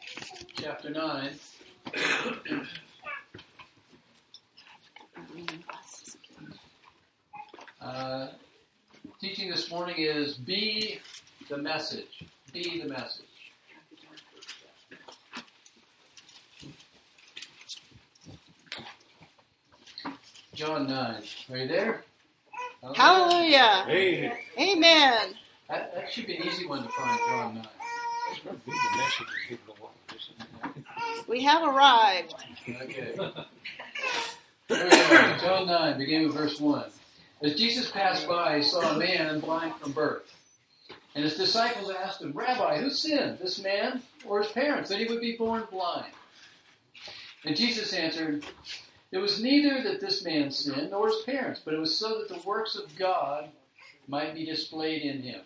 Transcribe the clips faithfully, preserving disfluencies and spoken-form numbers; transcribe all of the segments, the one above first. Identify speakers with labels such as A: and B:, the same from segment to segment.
A: chapter nine. Uh, teaching this morning is Be the Message. Be the Message. John nine. Are you there?
B: Hallelujah.
C: Hey.
B: Amen.
A: That, that should be an easy one to find, John nine.
B: We have arrived.
A: Okay. Here we go. John nine, beginning with verse one. As Jesus passed by, he saw a man blind from birth. And his disciples asked him, Rabbi, who sinned, this man or his parents, that he would be born blind? And Jesus answered, It was neither that this man sinned nor his parents, but it was so that the works of God might be displayed in him.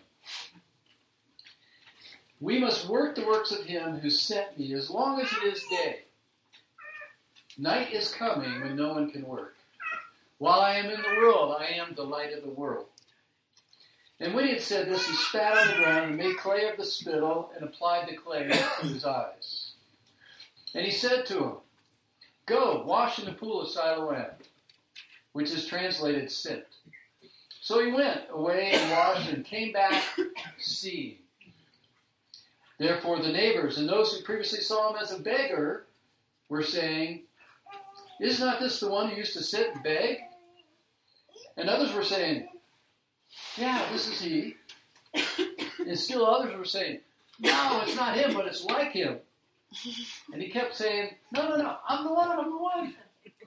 A: We must work the works of him who sent me as long as it is day. Night is coming when no one can work. While I am in the world, I am the light of the world. And when he had said this, he spat on the ground and made clay of the spittle and applied the clay to his eyes. And he said to him, Go, wash in the pool of Siloam, which is translated sent. So he went away and washed and came back seeing. Therefore the neighbors and those who previously saw him as a beggar were saying, Is not this the one who used to sit and beg? And others were saying, Yeah, this is he. And still others were saying, No, it's not him, but it's like him. And he kept saying, No, no, no, I'm the one, I'm the one.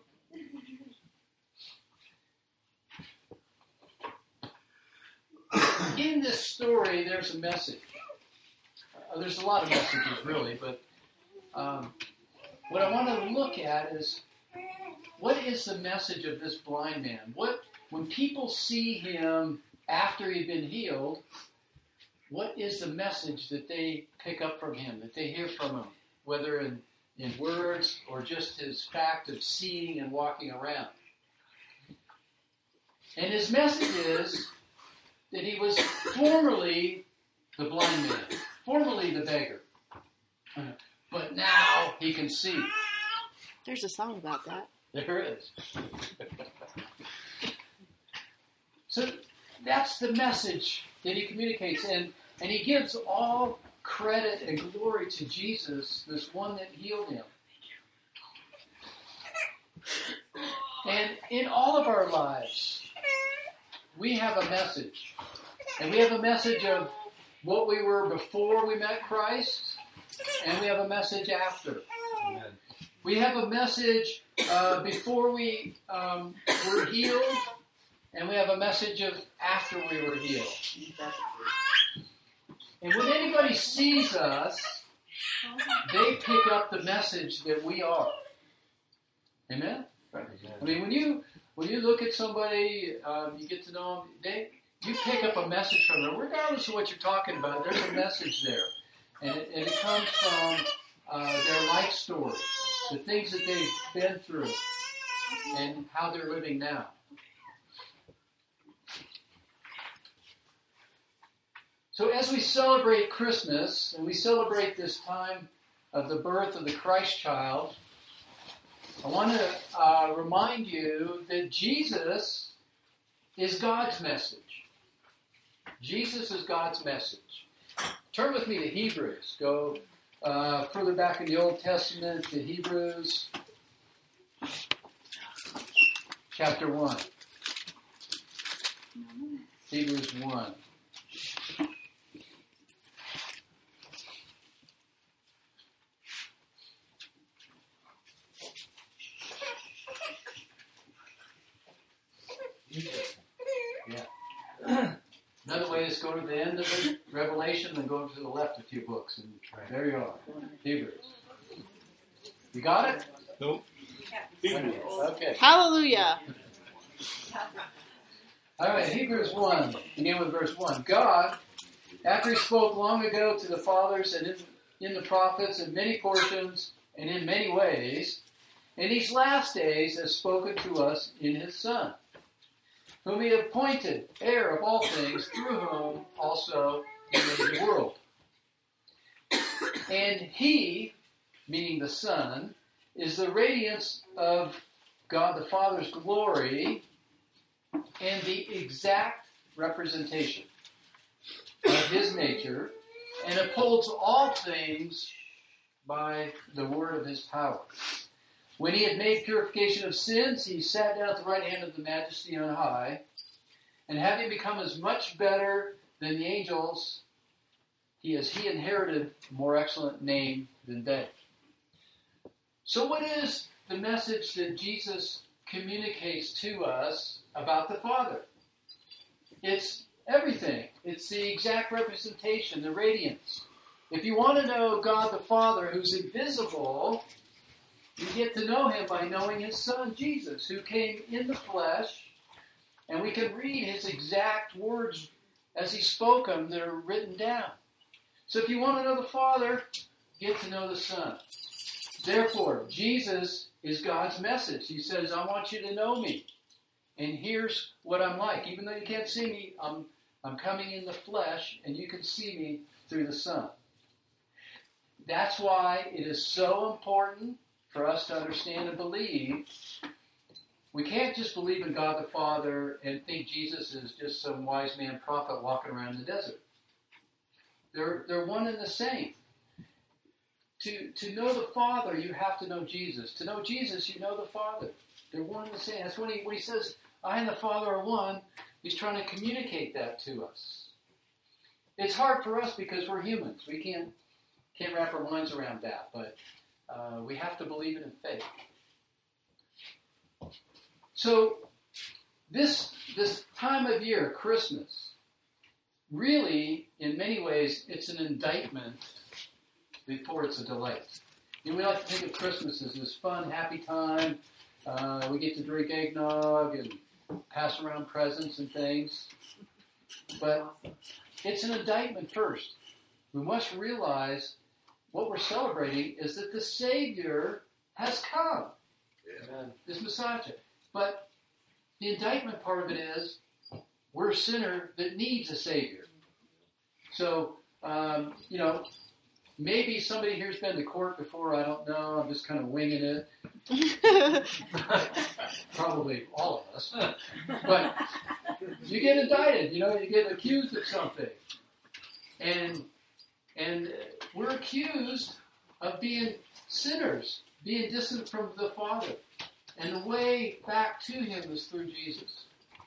A: In this story, there's a message. Uh, there's a lot of messages, really, but um, what I want to look at is, what is the message of this blind man? What, when people see him after he'd been healed, what is the message that they pick up from him, that they hear from him, whether in, in words or just his fact of seeing and walking around? And his message is that he was formerly the blind man, formerly the beggar, but now he can see.
B: There's a song about that.
A: There is. So that's the message that he communicates, and, and he gives all credit and glory to Jesus, this one that healed him. And in all of our lives, we have a message. And we have a message of what we were before we met Christ, and we have a message after.
C: Amen.
A: We have a message uh, before we um, were healed, and we have a message of after we were healed. And when anybody sees us, they pick up the message that we are. Amen? Right. I mean, when you when you look at somebody, um, you get to know them, they you pick up a message from them, regardless of what you're talking about. There's a message there, and it, and it comes from uh, their life story, the things that they've been through, and how they're living now. So as we celebrate Christmas, and we celebrate this time of the birth of the Christ child, I want to uh, remind you that Jesus is God's message. Jesus is God's message. Turn with me to Hebrews. Go uh, further back in the Old Testament to Hebrews chapter one. Hebrews one. Yeah. Another way is go to the end of the Revelation, then go to the left a few books, and there you are. Hebrews. You got it?
C: Nope.
A: Okay.
B: Hallelujah.
A: All right, Hebrews one, begin with verse one. God, after he spoke long ago to the fathers and in, in the prophets in many portions and in many ways, in these last days has spoken to us in his Son, whom he appointed heir of all things, through whom also he made the world. And he meaning the Son, is the radiance of God the Father's glory and the exact representation of his nature, and upholds all things by the word of his power. When he had made purification of sins, he sat down at the right hand of the Majesty on high, and having become as much better than the angels, he has he inherited a more excellent name than they. So what is the message that Jesus communicates to us about the Father? It's everything. It's the exact representation, the radiance. If you want to know God the Father, who's invisible, you get to know him by knowing his Son, Jesus, who came in the flesh, and we can read his exact words as he spoke them that are written down. So if you want to know the Father, get to know the Son. Therefore, Jesus is God's message. He says, I want you to know me. And here's what I'm like. Even though you can't see me, I'm, I'm coming in the flesh, and you can see me through the Son. That's why it is so important for us to understand and believe. We can't just believe in God the Father and think Jesus is just some wise man prophet walking around the desert. They're, they're one and the same. To, to know the Father, you have to know Jesus. To know Jesus, you know the Father. They're one and the same. That's when he, when he says, I and the Father are one, he's trying to communicate that to us. It's hard for us because we're humans. We can't, can't wrap our minds around that, but uh, we have to believe it in faith. So this, this time of year, Christmas, really, in many ways, it's an indictment before it's a delight. You know, we like to think of Christmas as this fun, happy time. Uh, we get to drink eggnog and pass around presents and things. But it's an indictment first. We must realize what we're celebrating is that the Savior has come.
C: Amen.
A: This Messiah. But the indictment part of it is we're a sinner that needs a Savior. So, um, you know, maybe somebody here's been to court before, I don't know, I'm just kind of winging it. Probably all of us. But you get indicted, you know, you get accused of something. And and we're accused of being sinners, being distant from the Father. And the way back to him is through Jesus.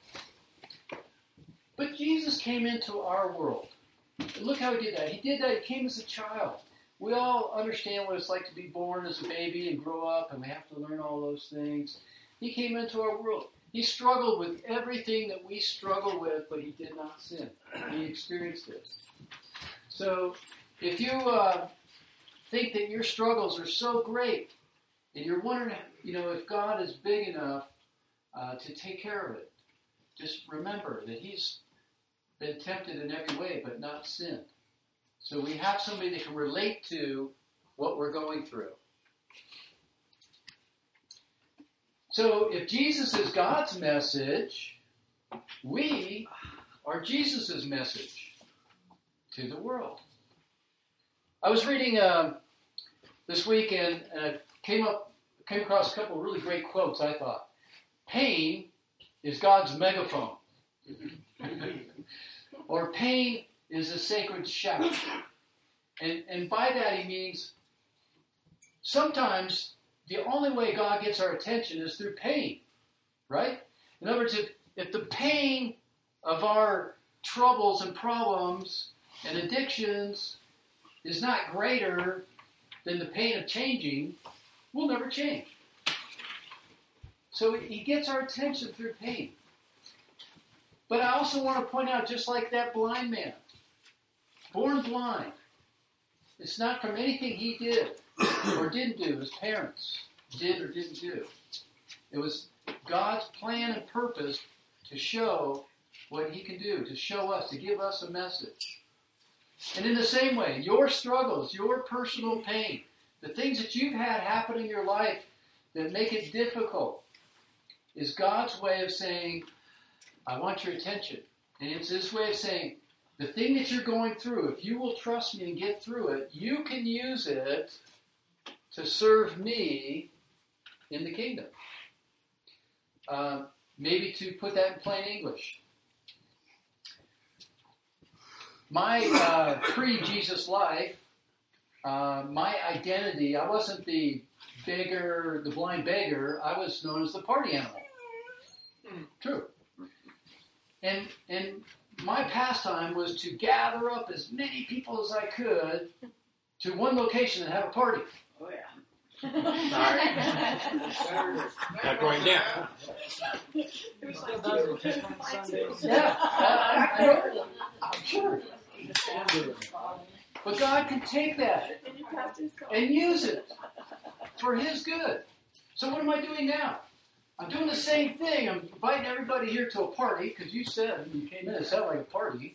A: But Jesus came into our world. Look how he did that. He did that. He came as a child. We all understand what it's like to be born as a baby and grow up, and we have to learn all those things. He came into our world. He struggled with everything that we struggle with, but he did not sin. He experienced it. So if you uh, think that your struggles are so great, and you're wondering, you know, if God is big enough uh, to take care of it, just remember that he's been tempted in every way, but not sinned. So we have somebody that can relate to what we're going through. So if Jesus is God's message, we are Jesus' message to the world. I was reading uh, this week and uh, came up, came across a couple of really great quotes, I thought. Pain is God's megaphone. Or pain is a sacred shout. And, and by that he means sometimes the only way God gets our attention is through pain, right? In other words, if, if the pain of our troubles and problems and addictions is not greater than the pain of changing, we'll never change. So he gets our attention through pain. But I also want to point out, just like that blind man, born blind, it's not from anything he did or didn't do, his parents did or didn't do. It was God's plan and purpose to show what he can do, to show us, to give us a message. And in the same way, your struggles, your personal pain, the things that you've had happen in your life that make it difficult, is God's way of saying, I want your attention. And it's his way of saying, the thing that you're going through, if you will trust me and get through it, you can use it to serve me in the kingdom. Uh, maybe to put that in plain English. My uh, pre-Jesus life, uh, my identity, I wasn't the beggar, the blind beggar. I was known as the party animal. True. And and my pastime was to gather up as many people as I could to one location and have a party.
C: Oh, yeah.
D: Sorry. Not going down.
A: Yeah, I, I know. I'm sure. But God can take that and use it for His good. So what am I doing now? I'm doing the same thing. I'm inviting everybody here to a party, because you said when you came in, it sounded like a party.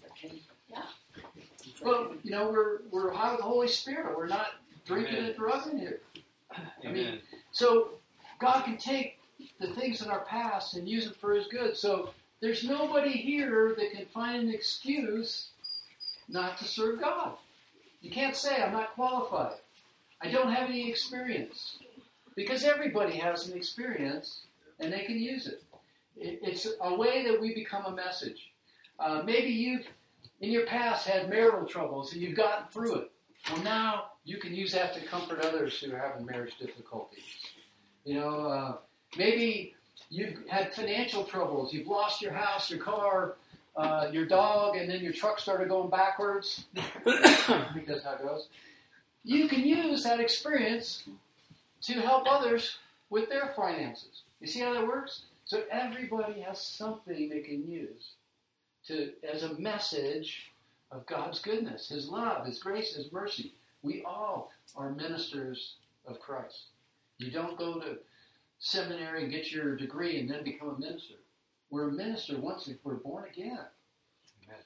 A: But, you know, we're we're high with the Holy Spirit. We're not drinking and drugging here. I mean, so God can take the things in our past and use them for His good. So there's nobody here that can find an excuse not to serve God. You can't say, I'm not qualified. I don't have any experience. Because everybody has an experience, and they can use it. it it's a way that we become a message. Uh, maybe you've, in your past, had marital troubles, and you've gotten through it. Well, now you can use that to comfort others who are having marriage difficulties. You know, uh, maybe you've had financial troubles. You've lost your house, your car, uh, your dog, and then your truck started going backwards. I think that's how it goes. You can use that experience to help others with their finances. You see how that works? So everybody has something they can use to as a message of God's goodness, His love, His grace, His mercy. We all are ministers of Christ. You don't go to seminary and get your degree and then become a minister. We're a minister once we're born again. Amen.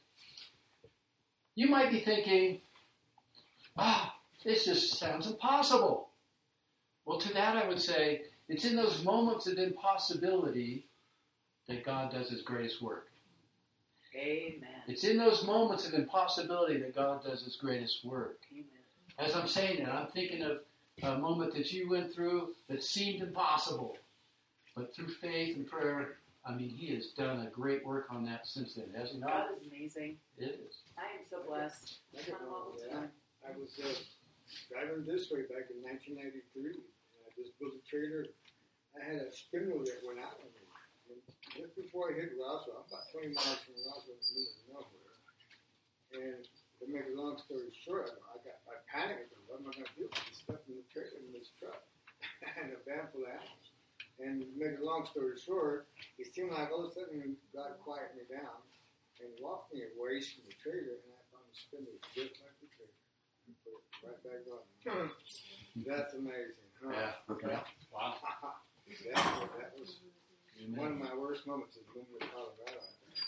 A: You might be thinking, ah, oh, this just sounds impossible. Well, to that I would say, it's in those moments of impossibility that God does His greatest work.
C: Amen.
A: It's in those moments of impossibility that God does His greatest work.
C: Amen.
A: As I'm saying that, I'm thinking of a moment that you went through that seemed impossible. But through faith and prayer, I mean, He has done a great work on that since then, hasn't He not?
C: God is amazing.
A: It is.
C: I am so blessed.
E: I, can remember that. I was uh, driving this way back in nineteen ninety-three. And I just built a trailer. I had a spindle that went out on me. And just before I hit Roswell, I'm about twenty miles from Roswell in the middle of nowhere. And to make a long story short, I got I panicked. What am I going to do? I'm stuck in the trailer in this truck and a van full of animals. And to make a long story short, it seemed like all of a sudden God quieted me down and walked me a ways from the trailer, and I found the spindle just like the trailer and put it right back on. That's amazing, huh?
A: Yeah. Yeah. Wow.
E: that, that was Amen. One of my worst moments is moving to Colorado.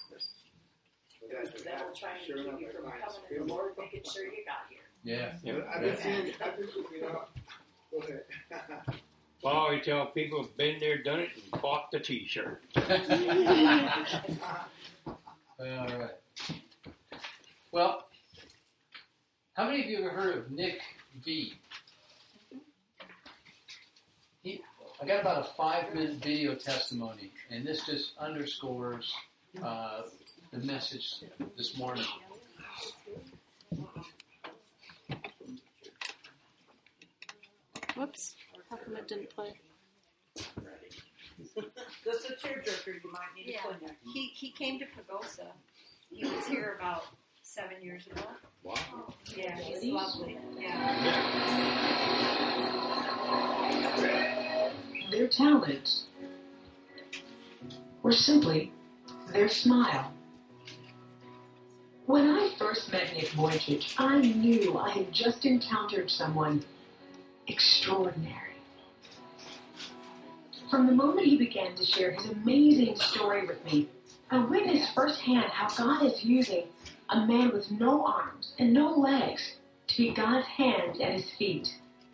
E: But
C: There's the devil trying to
E: sure
C: keep
E: enough,
C: you
E: I
C: from
E: find a
C: coming to the
E: spindle.
C: Lord, making sure you got here.
A: Yeah.
E: Yeah, I've been seeing, I've been, you know, go ahead.
D: Well, I always tell people, been there, done it, and bought the T-shirt.
A: All right. Well, how many of you have heard of Nick V? He, I got about a five-minute video testimony, and this just underscores uh, the message this morning.
B: Whoops. How come it didn't play?
C: Just a tearjerker you might need
F: Yeah.
C: to put in there.
F: He he came to Pagosa. He was here about seven years ago.
D: Wow.
F: Yeah, he's lovely. Yeah.
G: Their talent, or simply their smile. When I first met Nick Vujicic, I knew I had just encountered someone extraordinary. From the moment he began to share his amazing story with me, I witnessed firsthand how God is using a man with no arms and no legs to be God's hands at his feet.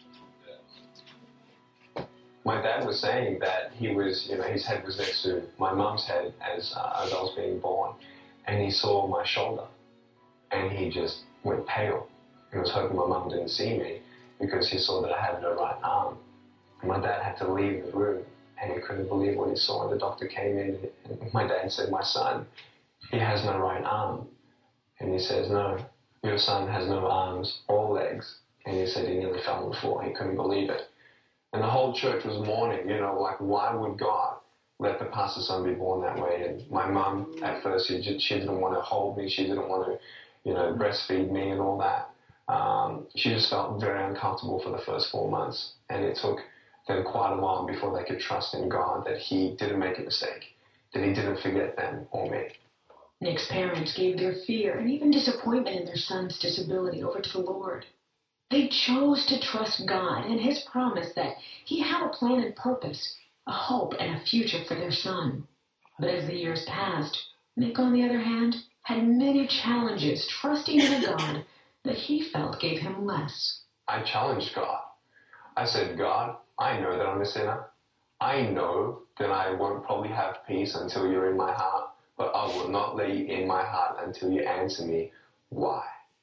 H: My dad was saying that he was, you know, his head was next to my mum's head as, uh, as I was being born, and he saw my shoulder, and he just went pale. He was hoping my mum didn't see me, because he saw that I had no right arm. My dad had to leave the room, and he couldn't believe what he saw. And the doctor came in, and my dad said, "My son, he has no right arm." And he says, "No, your son has no arms or legs." And he said he nearly fell on the floor. He couldn't believe it. And the whole church was mourning, you know, like, why would God let the pastor's son be born that way? And my mum, at first, she, just, she didn't want to hold me. She didn't want to, you know, breastfeed me and all that. Um, she just felt very uncomfortable for the first four months. And it took them quite a while before they could trust in God that he didn't make a mistake, that he didn't forget them or me.
G: Nick's parents gave their fear and even disappointment in their son's disability over to the Lord. They chose to trust God and his promise that he had a plan and purpose, a hope and a future for their son. But as the years passed, Nick, on the other hand, had many challenges trusting in a God that he felt gave him less.
H: I challenged God. I said, "God, I know that I'm a sinner. I know that I won't probably have peace until you're in my heart, but I will not let you in my heart until you answer me, why?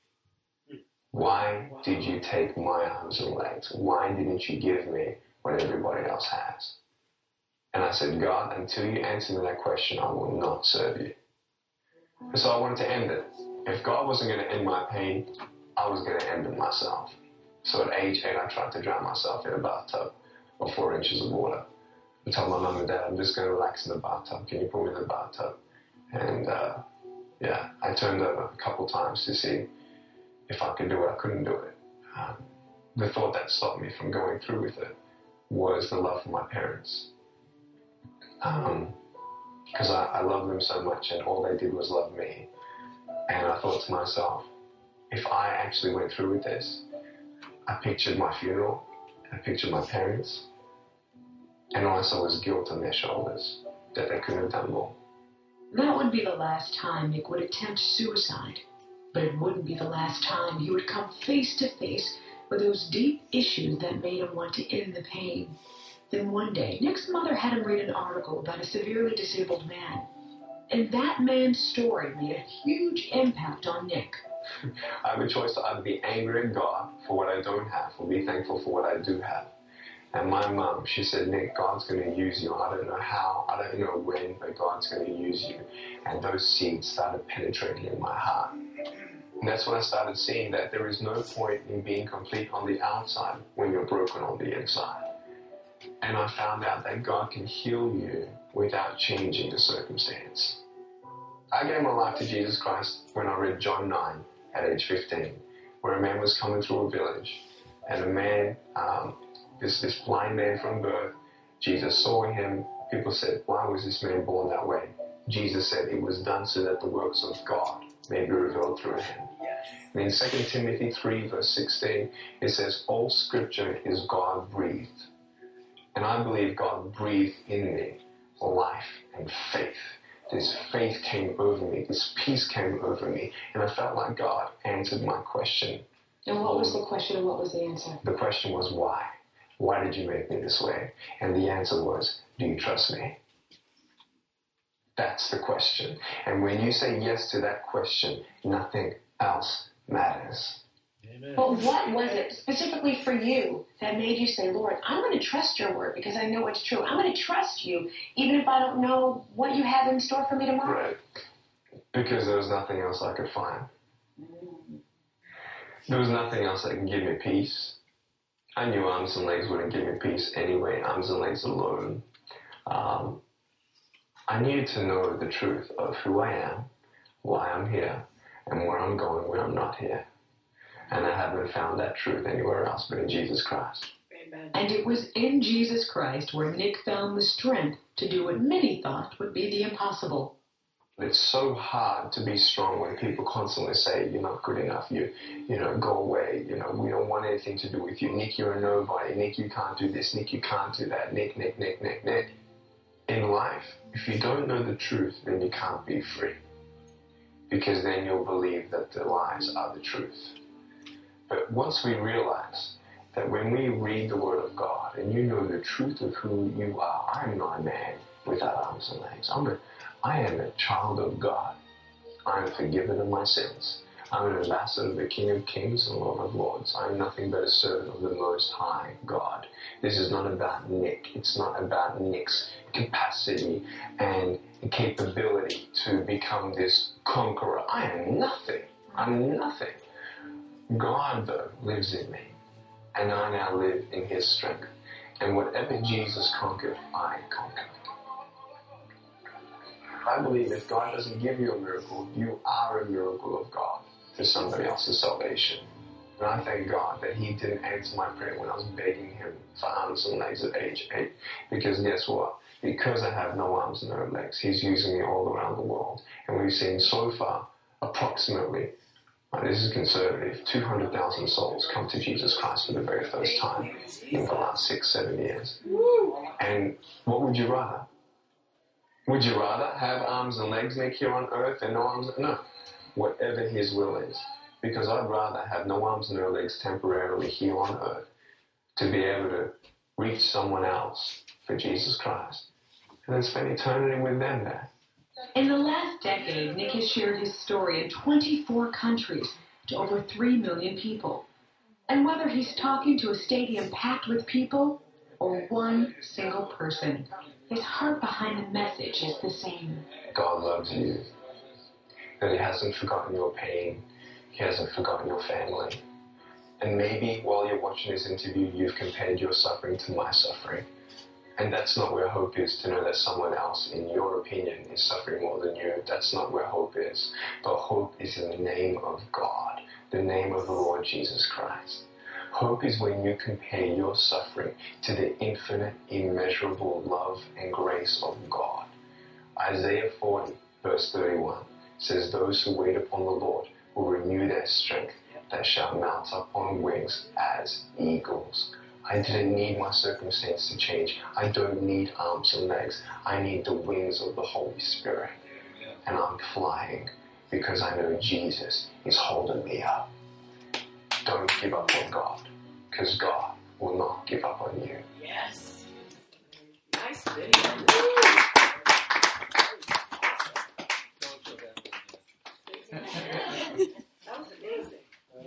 H: Why did you take my arms and legs? Why didn't you give me what everybody else has?" And I said, "God, until you answer me that question, I will not serve you." And so I wanted to end it. If God wasn't going to end my pain, I was going to end it myself. So at age eight, I tried to drown myself in a bathtub of four inches of water. I told my mum and dad, "I'm just going to relax in the bathtub. Can you put me in the bathtub?" And, uh, yeah, I turned over a couple times to see if I could do it. I couldn't do it. Um, the thought that stopped me from going through with it was the love for my parents. Because um, I, I love them so much, and all they did was love me. And I thought to myself, if I actually went through with this, I pictured my funeral, I pictured my parents, and all I saw was guilt on their shoulders, that they couldn't have done more.
G: That would be the last time Nick would attempt suicide, but it wouldn't be the last time he would come face to face with those deep issues that made him want to end the pain. Then one day, Nick's mother had him read an article about a severely disabled man, and that man's story made a huge impact on Nick.
H: I have a choice to either be angry at God for what I don't have or be thankful for what I do have. And my mum, she said, "Nick, God's going to use you. I don't know how, I don't know when, but God's going to use you." And those seeds started penetrating in my heart. And that's when I started seeing that there is no point in being complete on the outside when you're broken on the inside. And I found out that God can heal you without changing the circumstance. I gave my life to Jesus Christ when I read John nine at age fifteen, where a man was coming through a village, and a man, um, this, this blind man from birth, Jesus saw him. People said, "Why was this man born that way?" Jesus said, "It was done so that the works of God may be revealed through him." And in Second Timothy three, verse sixteen, it says, "All scripture is God-breathed." And I believe God breathed in me life and faith. This faith came over me. This peace came over me. And I felt like God answered my question.
G: And what was the question and what was the answer?
H: The question was, why? Why did you make me this way? And the answer was, do you trust me? That's the question. And when you say yes to that question, nothing else matters.
A: Amen.
G: But what was it specifically for you that made you say, "Lord, I'm going to trust your word because I know it's true. I'm going to trust you even if I don't know what you have in store for me tomorrow"?
H: Right. Because there was nothing else I could find. There was nothing else that could give me peace. I knew arms and legs wouldn't give me peace anyway, arms and legs alone. Um, I needed to know the truth of who I am, why I'm here, and where I'm going when I'm not here. And I haven't found that truth anywhere else but in Jesus Christ.
C: Amen.
G: And it was in Jesus Christ where Nick found the strength to do what many thought would be the impossible.
H: It's so hard to be strong when people constantly say, "You're not good enough, you you know, go away, you know, we don't want anything to do with you. Nick, you're a nobody. Nick, you can't do this. Nick, you can't do that. Nick, Nick, Nick, Nick, Nick." In life, if you don't know the truth, then you can't be free. Because then you'll believe that the lies are the truth. But once we realize that when we read the Word of God and you know the truth of who you are, I'm not a man without arms and legs. I'm a, I am a child of God. I am forgiven of my sins. I'm an ambassador of the King of Kings and Lord of Lords. I'm nothing but a servant of the Most High God. This is not about Nick. It's not about Nick's capacity and capability to become this conqueror. I am nothing. I'm nothing. God, though, lives in me, and I now live in His strength. And whatever Jesus conquered, I conquered. I believe if God doesn't give you a miracle, you are a miracle of God for somebody else's salvation. And I thank God that He didn't answer my prayer when I was begging Him for arms and legs at age eight. Because guess what? Because I have no arms and no legs, He's using me all around the world. And we've seen so far, approximately, this is conservative, two hundred thousand souls come to Jesus Christ for the very first time in the last six, seven years. And what would you rather? Would you rather have arms and legs, Nick, here on earth and no arms? No. Whatever His will is. Because I'd rather have no arms and no legs temporarily here on earth to be able to reach someone else for Jesus Christ and then spend eternity with them there.
G: In the last decade, Nick has shared his story in twenty-four countries to over three million people. And whether he's talking to a stadium packed with people or one single person, his heart behind the message is the same.
H: God loves you. That He hasn't forgotten your pain. He hasn't forgotten your family. And maybe while you're watching this interview, you've compared your suffering to my suffering. And that's not where hope is, to know that someone else, in your opinion, is suffering more than you. That's not where hope is. But hope is in the name of God, the name of the Lord Jesus Christ. Hope is when you compare your suffering to the infinite, immeasurable love and grace of God. Isaiah forty, verse thirty-one, says, "Those who wait upon the Lord will renew their strength. They shall mount up on wings as eagles." I didn't need my circumstance to change. I don't need arms and legs. I need the wings of the Holy Spirit. And I'm flying because I know Jesus is holding me up. Don't give up on God, because God will not give up on you.
C: Yes. Nice video. That was amazing.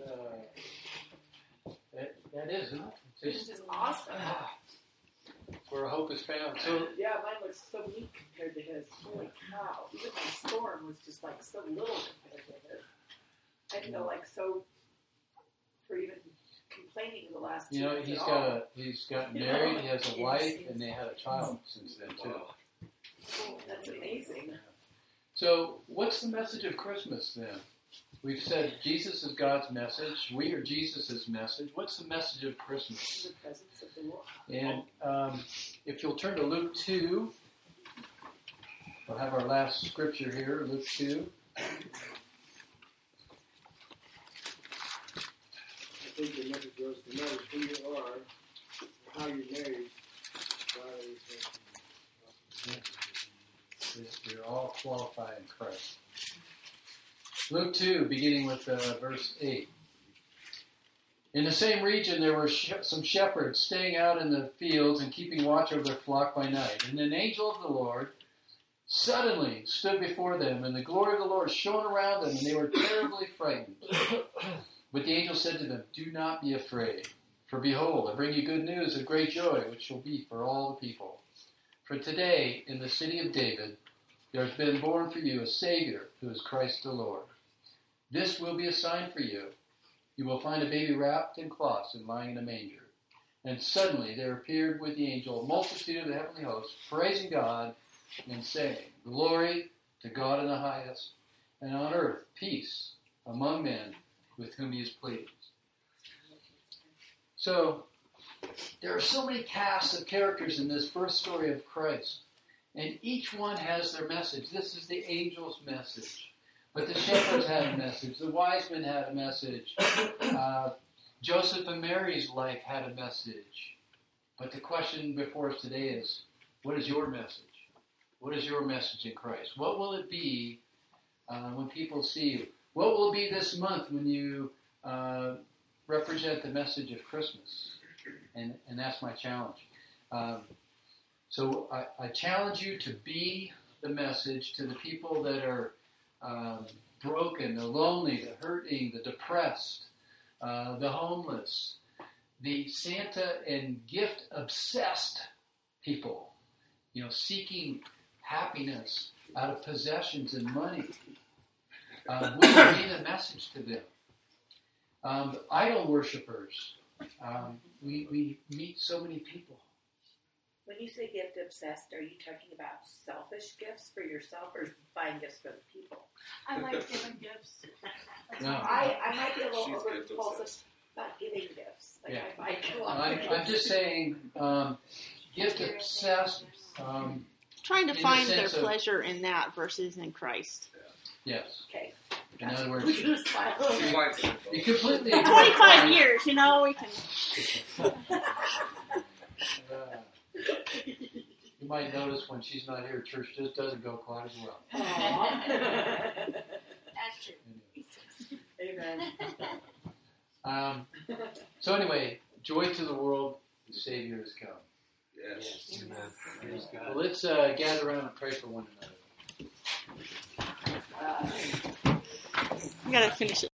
A: Uh, that, that is, isn't it?
C: This is just awesome.
A: It's where hope is found. So,
C: Yeah, mine looks so neat compared to his. Holy cow. Even my storm was just like so little compared to his. I feel like so, for even complaining in the last two
A: you know,
C: months
A: he's
C: at
A: got
C: all.
A: a, he's gotten married, he has a wife, and they had a child since then, too.
C: Oh, that's amazing.
A: So, what's the message of Christmas then? We've said Jesus is God's message. We are Jesus' message. What's the message of Christmas?
C: The presence of the Lord.
A: And um, if you'll turn to Luke two, we'll have our last scripture here, Luke two.
E: I think the message was to know who you are, and how you're made. God is
A: You're all qualified in Christ. Luke two, beginning with uh, verse eight. In the same region there were sh- some shepherds staying out in the fields and keeping watch over their flock by night. And an angel of the Lord suddenly stood before them, and the glory of the Lord shone around them, and they were terribly frightened. But the angel said to them, "Do not be afraid, for behold, I bring you good news of great joy, which shall be for all the people. For today, in the city of David, there has been born for you a Savior, who is Christ the Lord. This will be a sign for you. You will find a baby wrapped in cloths and lying in a manger." And suddenly there appeared with the angel a multitude of the heavenly hosts, praising God and saying, "Glory to God in the highest, and on earth peace among men with whom He is pleased." So, there are so many casts of characters in this first story of Christ, and each one has their message. This is the angel's message. But the shepherds had a message. The wise men had a message. Uh, Joseph and Mary's life had a message. But the question before us today is, what is your message? What is your message in Christ? What will it be uh, when people see you? What will it be this month when you uh, represent the message of Christmas? And, and that's my challenge. Um, so I, I challenge you to be the message to the people that are um, broken, the lonely, the hurting, the depressed, uh, the homeless, the Santa and gift-obsessed people, you know, seeking happiness out of possessions and money. Uh, we bring a message to them. Um, idol worshippers. Um, we, we meet so many people.
C: When you say gift obsessed, are you talking about selfish gifts for yourself or buying gifts for the people?
B: I like giving gifts.
A: No.
C: I, I might be a little
I: She's
C: over
I: gift
C: compulsive
I: obsessed.
C: about giving gifts. Like
A: Yeah.
C: I buy lots
A: I,
C: of
A: I'm
C: gifts.
A: just saying, um, gift obsessed. Um,
B: Trying to
A: In the
B: find their
A: sense of-
B: pleasure in that versus in Christ.
A: yes.
C: Okay.
A: In other
C: We
A: words,
C: can just smile.
I: She likes it.
A: you completely.
B: twenty-five years, you know, we can.
A: Uh, you might notice when she's not here, church just doesn't go quite as well.
C: Aw.
F: That's true.
C: Amen.
A: Um, so anyway, joy to the world, the Savior has come.
I: Yes.
H: Amen.
A: Praise God. Well, let's uh, gather around and pray for one another.
C: Uh,
B: We gotta finish it.